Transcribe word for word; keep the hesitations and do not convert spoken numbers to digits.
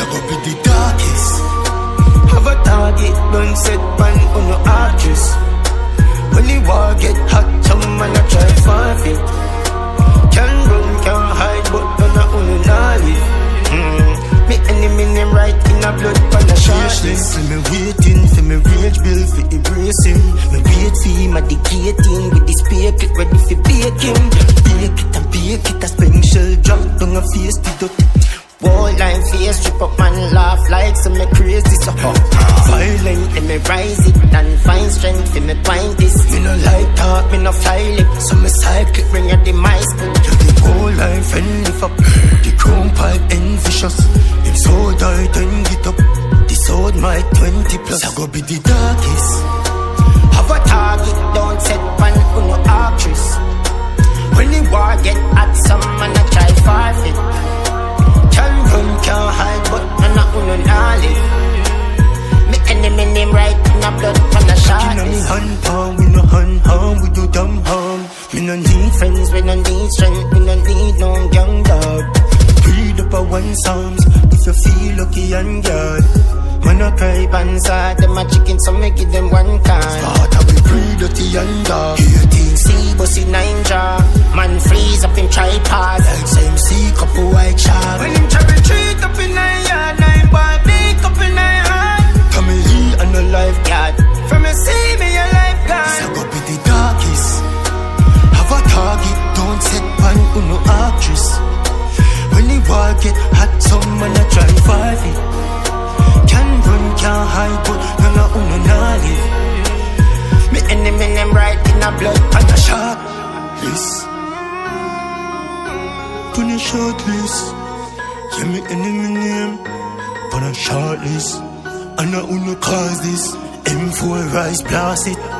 go be the darkest. Have a target, don't set pan on no arches. When the war get hot, some man a try fight it. Can run, can hide, but none a on no mm. Me enemy name right in a blood pan a shortlist. For me waiting, for me rage bill, for erase him. Me wait for him at the gating with this paper ready for bake him. Bake it and bake it, a spring shell drop down a face to dirty. Wall line face, strip up man laugh like some me crazy so hot. Violent, let me rise it and find strength for me find this. Me no like talk, me no fly lip, so me cycle bring out the mice. Yeah, the whole line friend lift up, the chrome pipe end vicious. Him so tight and get up, the sword my twenty plus. I go be the darkest. Have a target, don't set pan on no actress. When the war get hot, some man a try fight it. Can run, can hide, but none a uno knowledge. Me enemy name right in a blood pan a shot. You know me hand palm, we no hand harm, we do dumb harm. Me no need friends, we no need strength, we no need no young dog. Read up a one psalms, if you feel lucky and good. Man a cry banza, them a chicken, so me give them one can. Start a we breed dirty and dark. eighteen C, bossy nine jaw. Man freeze up in tripod. Like same C, couple white shark. When him travel treat up in nine yard, nine ball big up in nine hand. Come here and a lifeguard. From me see me a lifeguard. This a go be the darkest. Have a target, don't set pan on no actress. When the war get hot, some man a try fight it. Can run, can hide, but none a uno knowledge. Me enemy name right in a blood and a shot list. Put a short list. Yeah, me enemy name on a short list. And I uno cause this M four rise blast it.